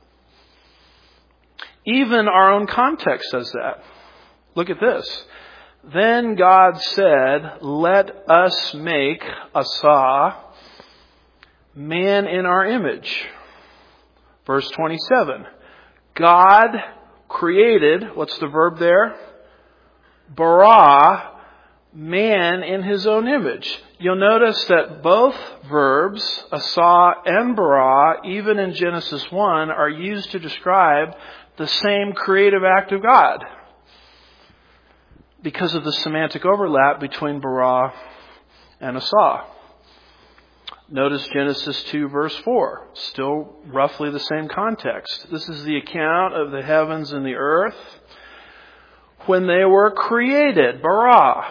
Even our own context says that. Look at this. Then God said, let us make asah, man in our image. Verse 27. God created, what's the verb there? Bara, man in his own image. You'll notice that both verbs, asah and bara, even in Genesis 1, are used to describe the same creative act of God, because of the semantic overlap between bara and asah. Notice Genesis 2 verse 4. Still roughly the same context. This is the account of the heavens and the earth when they were created, bara.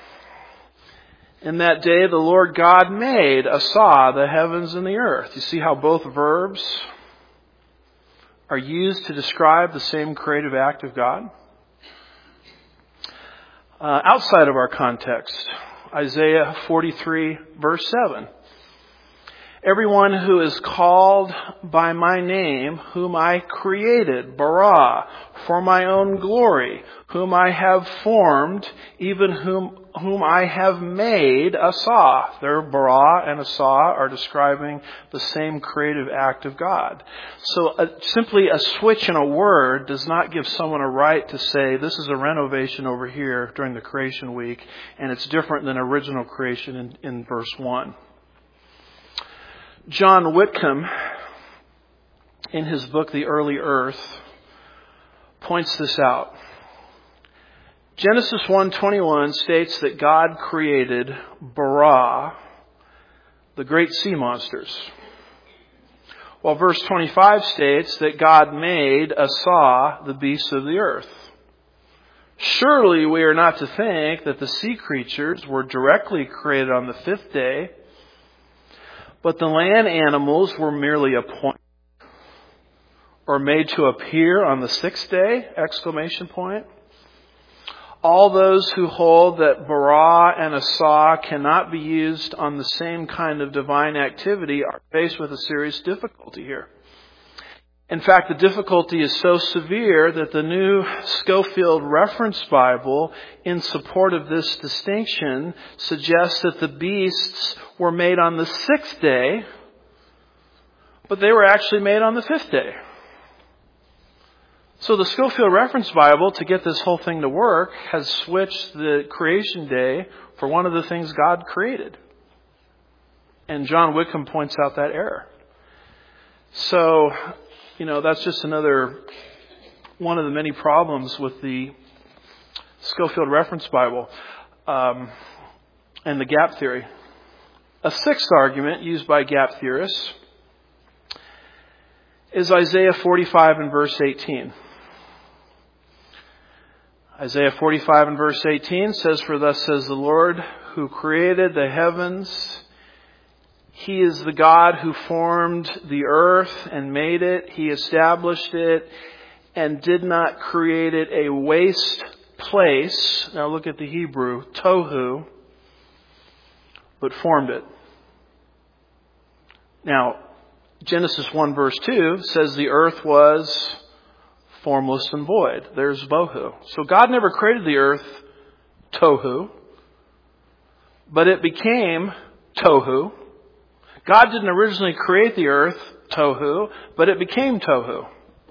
In that day the Lord God made, asah, the heavens and the earth. You see how both verbs are used to describe the same creative act of God? Outside of our context, Isaiah 43 verse 7. Everyone who is called by my name, whom I created, bara, for my own glory, whom I have formed, even whom I have made, asah. There, bara and asah are describing the same creative act of God. So simply a switch in a word does not give someone a right to say, this is a renovation over here during the creation week, and it's different than original creation in verse 1. John Whitcomb, in his book, The Early Earth, points this out. Genesis 1:21 states that God created bara, the great sea monsters, while verse 25 states that God made asah, the beasts of the earth. Surely we are not to think that the sea creatures were directly created on the fifth day, but the land animals were merely appointed or made to appear on the sixth day! Exclamation point. All those who hold that bara and asah cannot be used on the same kind of divine activity are faced with a serious difficulty here. In fact, the difficulty is so severe that the New Scofield Reference Bible, in support of this distinction, suggests that the beasts were made on the sixth day, but they were actually made on the fifth day. So the Scofield Reference Bible, to get this whole thing to work, has switched the creation day for one of the things God created. And John Whitcomb points out that error. So, that's just another one of the many problems with the Scofield Reference Bible and the gap theory. A sixth argument used by gap theorists is Isaiah 45 and verse 18. Isaiah 45 and verse 18 says, "For thus says the Lord, who created the heavens. He is the God who formed the earth and made it. He established it and did not create it a waste place." Now look at the Hebrew, tohu, but formed it. Now, Genesis 1 verse 2 says the earth was formless and void. There's bohu. So God never created the earth tohu, but it became tohu. God didn't originally create the earth tohu, but it became tohu.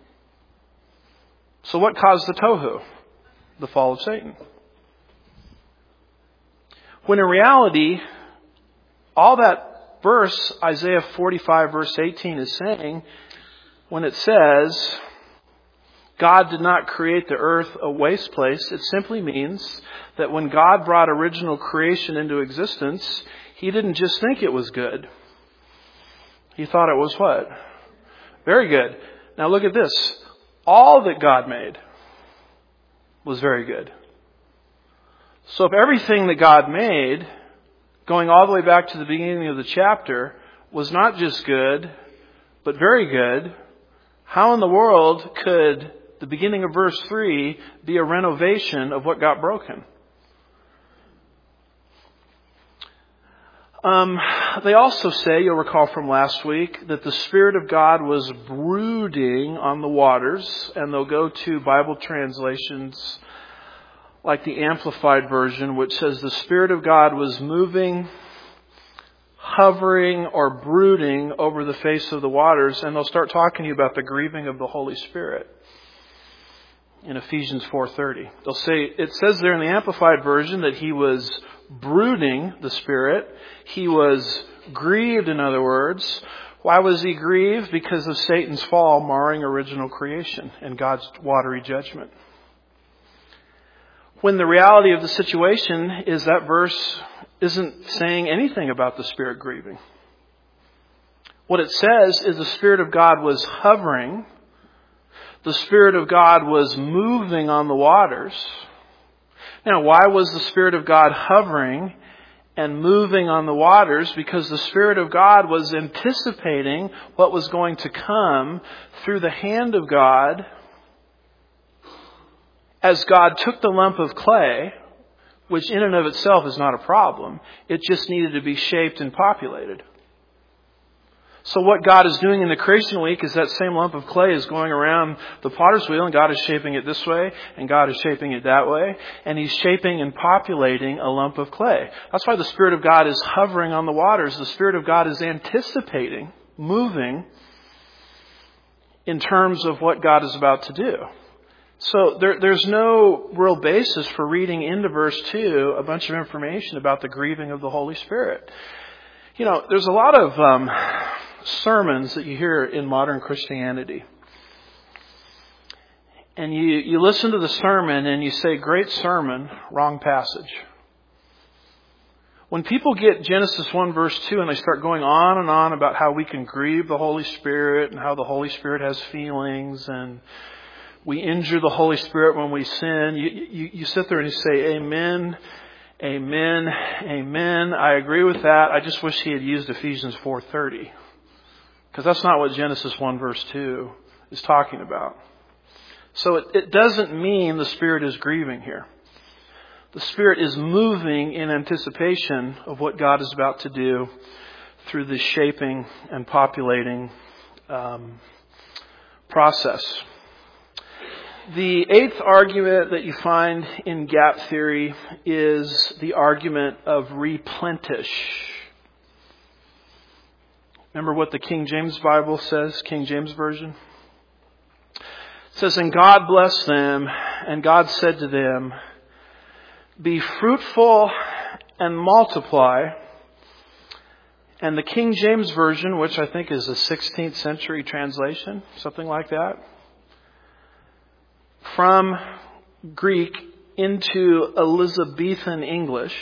So what caused the tohu? The fall of Satan. When in reality, all that verse, Isaiah 45 verse 18 is saying, when it says, God did not create the earth a waste place, it simply means that when God brought original creation into existence, He didn't just think it was good. He thought it was what? Very good. Now look at this. All that God made was very good. So if everything that God made, going all the way back to the beginning of the chapter, was not just good, but very good, how in the world could the beginning of verse 3 be a renovation of what got broken? They also say, you'll recall from last week, that the Spirit of God was brooding on the waters, and they'll go to Bible translations like the Amplified Version, which says the Spirit of God was moving, hovering, or brooding over the face of the waters, and they'll start talking to you about the grieving of the Holy Spirit in Ephesians 4:30. They'll say, it says there in the Amplified Version that He was brooding, the Spirit. He was grieved, in other words. Why was He grieved? Because of Satan's fall, marring original creation and God's watery judgment. When the reality of the situation is that verse isn't saying anything about the Spirit grieving. What it says is the Spirit of God was hovering. The Spirit of God was moving on the waters. Now, why was the Spirit of God hovering and moving on the waters? Because the Spirit of God was anticipating what was going to come through the hand of God as God took the lump of clay, which in and of itself is not a problem. It just needed to be shaped and populated. So what God is doing in the creation week is that same lump of clay is going around the potter's wheel, and God is shaping it this way, and God is shaping it that way, and He's shaping and populating a lump of clay. That's why the Spirit of God is hovering on the waters. The Spirit of God is anticipating, moving in terms of what God is about to do. So there's no real basis for reading into verse 2 a bunch of information about the grieving of the Holy Spirit. You know, there's a lot of sermons that you hear in modern Christianity. And you listen to the sermon and you say, great sermon, wrong passage. When people get Genesis 1 verse 2 and they start going on and on about how we can grieve the Holy Spirit and how the Holy Spirit has feelings and we injure the Holy Spirit when we sin, you sit there and you say, amen, amen, amen. I agree with that. I just wish he had used Ephesians 4:30. Because that's not what Genesis 1 verse 2 is talking about. So it doesn't mean the Spirit is grieving here. The Spirit is moving in anticipation of what God is about to do through the shaping and populating process. The eighth argument that you find in gap theory is the argument of replenish. Remember what the King James Bible says, King James Version? It says, and God blessed them, and God said to them, be fruitful and multiply. And the King James Version, which I think is a 16th century translation, something like that, from Greek into Elizabethan English,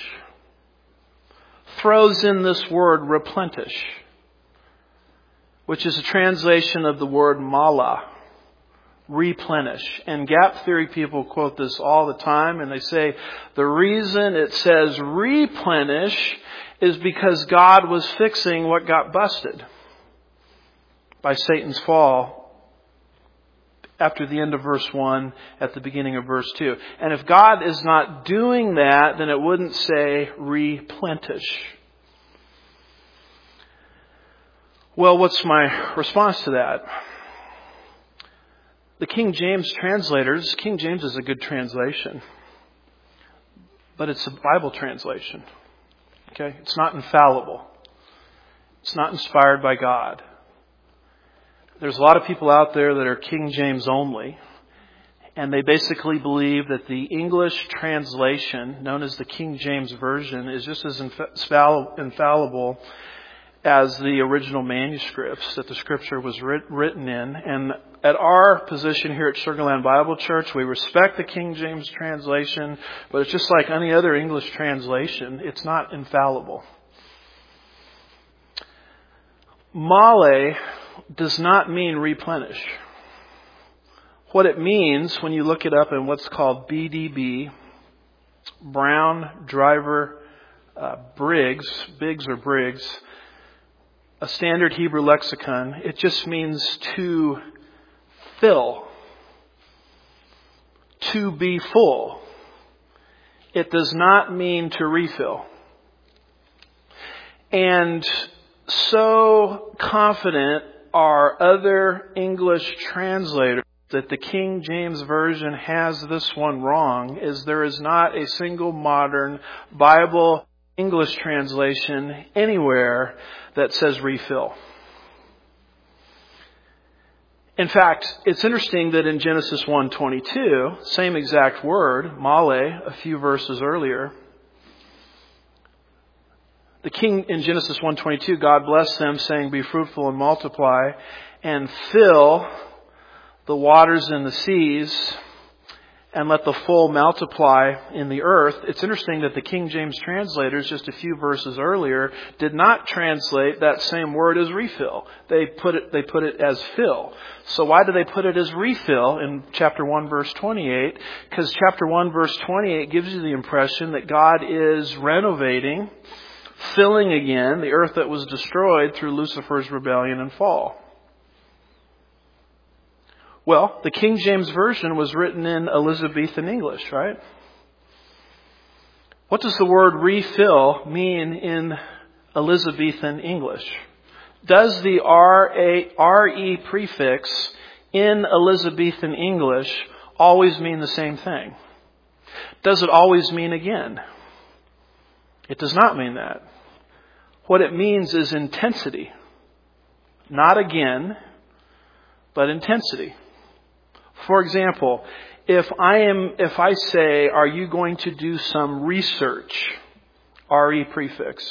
throws in this word replenish, which is a translation of the word mala, replenish. And gap theory people quote this all the time, and they say the reason it says replenish is because God was fixing what got busted by Satan's fall after the end of verse 1, at the beginning of verse 2. And if God is not doing that, then it wouldn't say replenish. Well, what's my response to that? The King James translators, King James is a good translation, but it's a Bible translation. Okay? It's not infallible. It's not inspired by God. There's a lot of people out there that are King James only, And they basically believe that the English translation, known as the King James Version, is just as infallible as the original manuscripts that the Scripture was written in. And at our position here at Sugar Land Bible Church, we respect the King James translation, but it's just like any other English translation. It's not infallible. Male does not mean replenish. What it means when you look it up in what's called BDB, Brown Driver Briggs, a standard Hebrew lexicon, it just means to fill, to be full. It does not mean to refill. And so confident are other English translators that the King James Version has this one wrong, is there is not a single modern Bible English translation anywhere that says refill. In fact, it's interesting that in Genesis 1:22, same exact word, male, a few verses earlier, the king in Genesis 1:22, God blessed them, saying, "Be fruitful and multiply, and fill the waters in the seas, and let the full multiply in the earth." It's interesting that the King James translators, just a few verses earlier, did not translate that same word as refill. They put it as fill. So why do they put it as refill in chapter 1, verse 28? Because chapter 1, verse 28 gives you the impression that God is renovating, filling again the earth that was destroyed through Lucifer's rebellion and fall. Well, the King James Version was written in Elizabethan English, right? What does the word refill mean in Elizabethan English? Does the RE prefix in Elizabethan English always mean the same thing? Does it always mean again? It does not mean that. What it means is intensity. Not again, but intensity. For example, if I say, "Are you going to do some research?" RE prefix.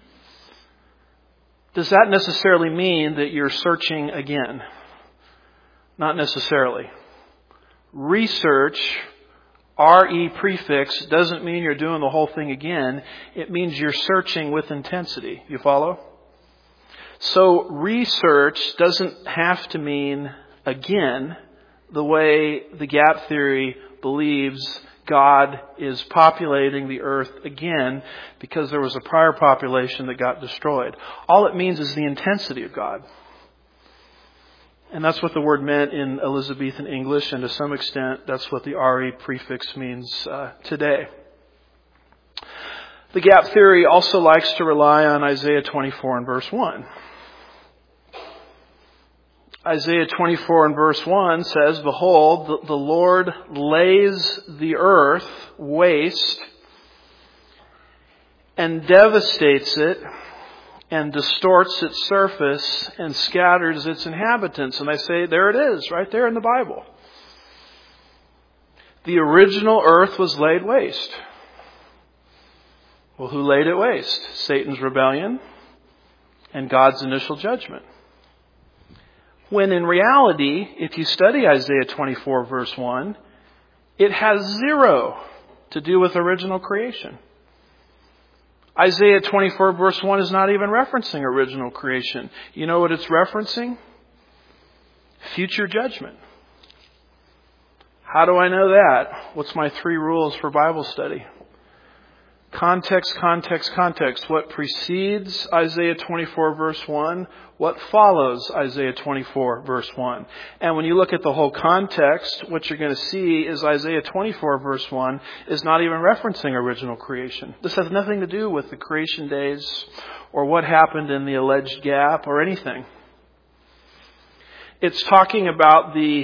Does that necessarily mean that you're searching again? Not necessarily. Research, RE prefix, doesn't mean you're doing the whole thing again. It means you're searching with intensity. You follow? So research doesn't have to mean again, the way the gap theory believes God is populating the earth again because there was a prior population that got destroyed. All it means is the intensity of God. And that's what the word meant in Elizabethan English, and to some extent that's what the RE prefix means today. The gap theory also likes to rely on Isaiah 24 and verse 1. Isaiah 24 and verse 1 says, "Behold, the Lord lays the earth waste and devastates it and distorts its surface and scatters its inhabitants." And I say, there it is, right there in the Bible. The original earth was laid waste. Well, who laid it waste? Satan's rebellion and God's initial judgment. When in reality, if you study Isaiah 24 verse 1, it has zero to do with original creation. Isaiah 24 verse 1 is not even referencing original creation. You know what it's referencing? Future judgment. How do I know that? What's my 3 rules for Bible study? Context, context, context. What precedes Isaiah 24 verse 1? What follows Isaiah 24 verse 1? And when you look at the whole context, what you're going to see is Isaiah 24 verse 1 is not even referencing original creation. This has nothing to do with the creation days or what happened in the alleged gap or anything. It's talking about in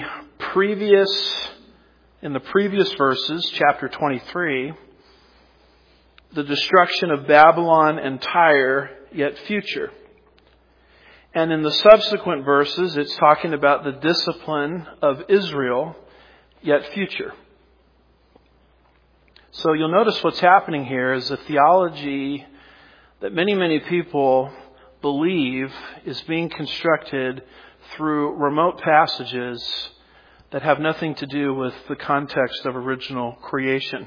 the previous verses, chapter 23, the destruction of Babylon and Tyre, yet future. And in the subsequent verses, it's talking about the discipline of Israel, yet future. So you'll notice what's happening here is a theology that many, many people believe is being constructed through remote passages that have nothing to do with the context of original creation.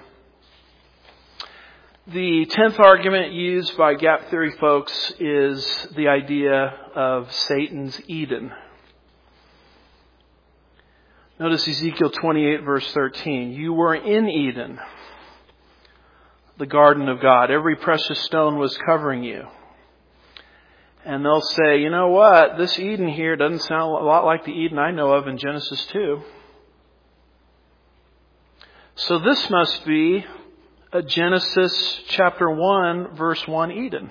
The 10th argument used by gap theory folks is the idea of Satan's Eden. Notice Ezekiel 28 verse 13. You were in Eden, the garden of God. Every precious stone was covering you. And they'll say, you know what? This Eden here doesn't sound a lot like the Eden I know of in Genesis 2. So this must be a Genesis chapter 1 verse 1 Eden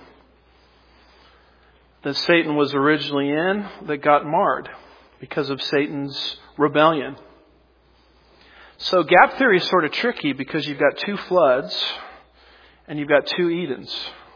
that Satan was originally in that got marred because of Satan's rebellion. So gap theory is sort of tricky because you've got two floods and you've got two Edens.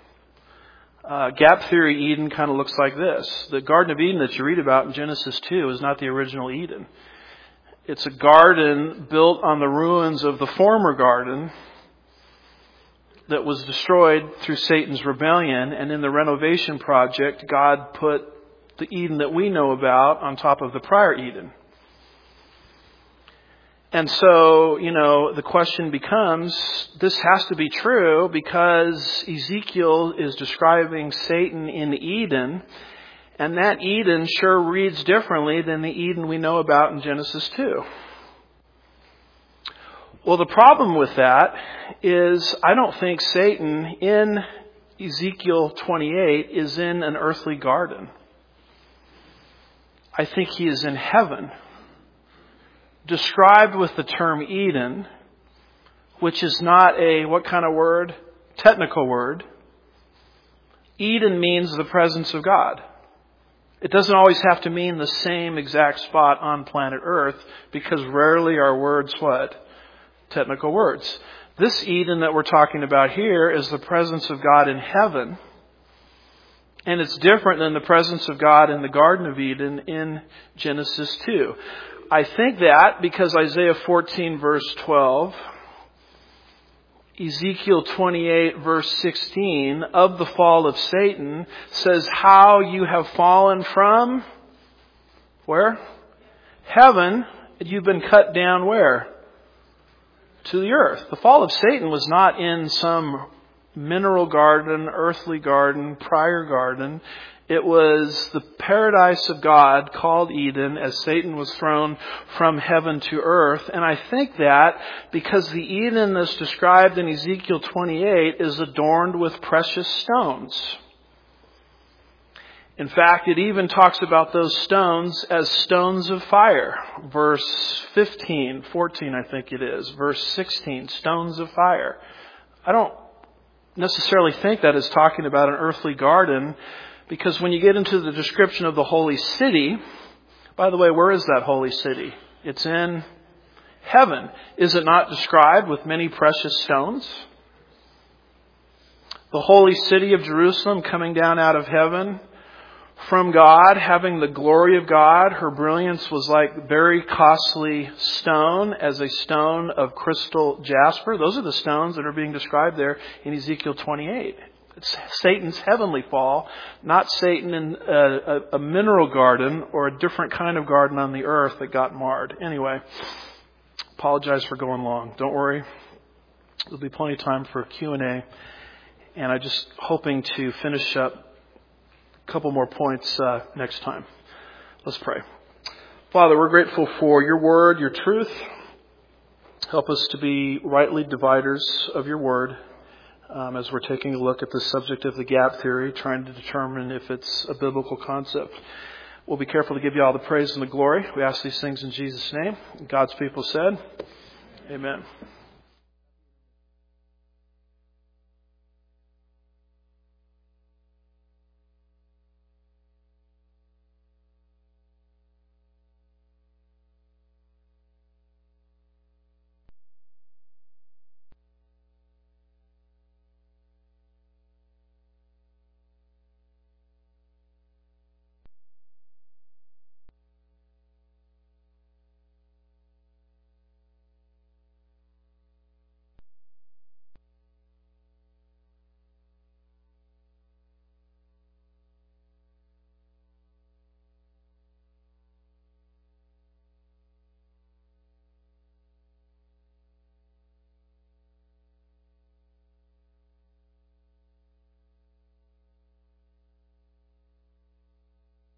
Gap theory Eden kind of looks like this. The Garden of Eden that you read about in Genesis 2 is not the original Eden. It's a garden built on the ruins of the former garden that was destroyed through Satan's rebellion. And in the renovation project, God put the Eden that we know about on top of the prior Eden. And so, the question becomes, this has to be true because Ezekiel is describing Satan in Eden, and that Eden sure reads differently than the Eden we know about in Genesis 2. Well, the problem with that is I don't think Satan in Ezekiel 28 is in an earthly garden. I think he is in heaven, described with the term Eden, which is not a, what kind of word? Technical word. Eden means the presence of God. It doesn't always have to mean the same exact spot on planet Earth, because rarely are words what? Technical words. This Eden that we're talking about here is the presence of God in heaven. And it's different than the presence of God in the Garden of Eden in Genesis 2. I think that because Isaiah 14 verse 12, Ezekiel 28 verse 16 of the fall of Satan says how you have fallen from where? Heaven. You've been cut down where? To the earth. The fall of Satan was not in some mineral garden, earthly garden, prior garden. It was the paradise of God called Eden as Satan was thrown from heaven to earth. And I think that because the Eden that's described in Ezekiel 28 is adorned with precious stones. In fact, it even talks about those stones as stones of fire. Verse 14 I think it is. Verse 16, stones of fire. I don't necessarily think that is talking about an earthly garden, because when you get into the description of the holy city, by the way, where is that holy city? It's in heaven. Is it not described with many precious stones? The holy city of Jerusalem coming down out of heaven from God, having the glory of God. Her brilliance was like very costly stone, as a stone of crystal jasper. Those are the stones that are being described there in Ezekiel 28. It's Satan's heavenly fall, not Satan in a mineral garden or a different kind of garden on the earth that got marred. Anyway, apologize for going long. Don't worry. There'll be plenty of time for Q&A. And I'm just hoping to finish up a couple more points next time. Let's pray. Father, we're grateful for your word, your truth. Help us to be rightly dividers of your word. As we're taking a look at the subject of the gap theory, trying to determine if it's a biblical concept. We'll be careful to give you all the praise and the glory. We ask these things in Jesus' name. God's people said, amen.